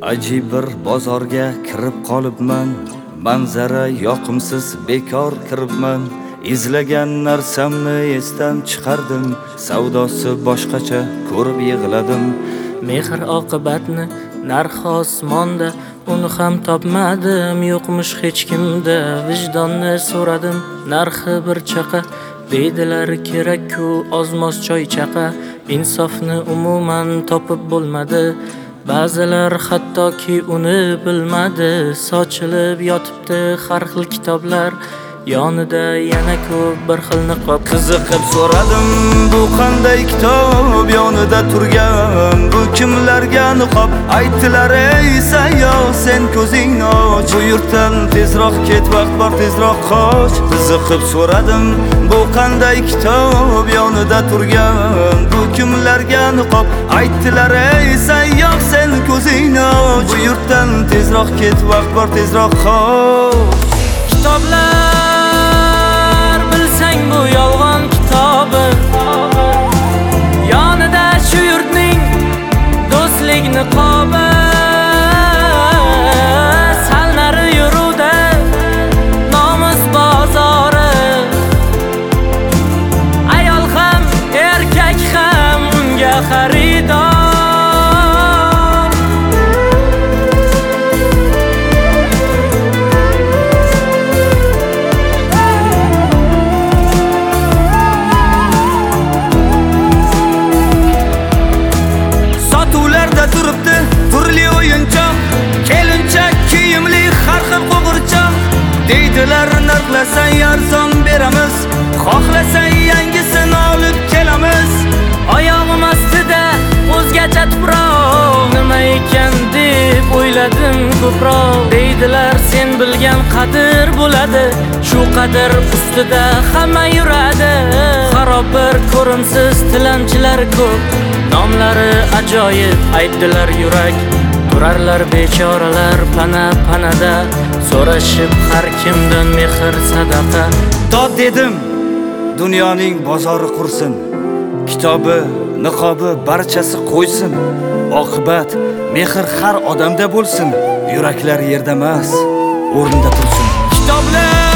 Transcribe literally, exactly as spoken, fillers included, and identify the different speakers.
Speaker 1: Ajib bir bozorga kirib qolibman, manzara yoqimsiz bekor kiribman. Izlagan narsamni esdan chiqardim, savdosi boshqacha ko'rib yig'ladim.
Speaker 2: Mehr oqibatni narxi osmonda, uni ham topmadim, yo'qmish hech kimda. Vijdonni so'radim, narxi bir chaqa, deydilar kerak-ku ozmos choy chaqa. Insofni umuman topib bo'lmadi, ba'zilar hattoki uni bilmadi. Sochilib yotibdi har xil kitoblar, yonida yana ko'p bir xil niqob.
Speaker 1: Qiziqib so'radim, bu qanday kitob yonida turgan, bu kimlarga niqob? Aytdilar, ey sayyoh, sen ko'zingni och, bu yurtdan tezroq ket, vaqt bor tezroq qoch. Qiziqib so'radim, bu qanday kitob yonida turgan, bu kimlarga niqob? Aytdilar, ey sayyoh, sen ko'zingni och, bu yurtdan tezroq ket, vaqt bor tezroq qoch.
Speaker 2: Kitoblar bilsang bu yolg'on kitobi, yonida shu yurtning do'stlik niqobi. Sal nari yuruvda nomus bozori, ayol ham erkak ham unga xaridor. Turli o'yinchoq, kelinchak kiyimli har xil qo'g'irchoq. Deydilar, narxlasang arzon beramiz, xohlasang yangisini olib kelamiz. Oyog'im ostida o'zgacha tuproq, nima ekan deb o'yladim ko'proq. Deydilar, sen bilgan qadr bo'ladi, shu qadr ustida hamma yuradi. Xarob bir ko'rimsiz tilamchilar ko'p, nomlari ajoyib, aytdilar yurak. Turarlar bechoralar pana-panada, so'rashib har kimdan mehr sadaqa. Dod dedim, dunyoning bozori qursin, kitobi, niqobi barchasi qo'ysin. Oqibat mehr har odamda bo'lsin, yuraklar yerda emas, o'rnida tursin. Kitoblar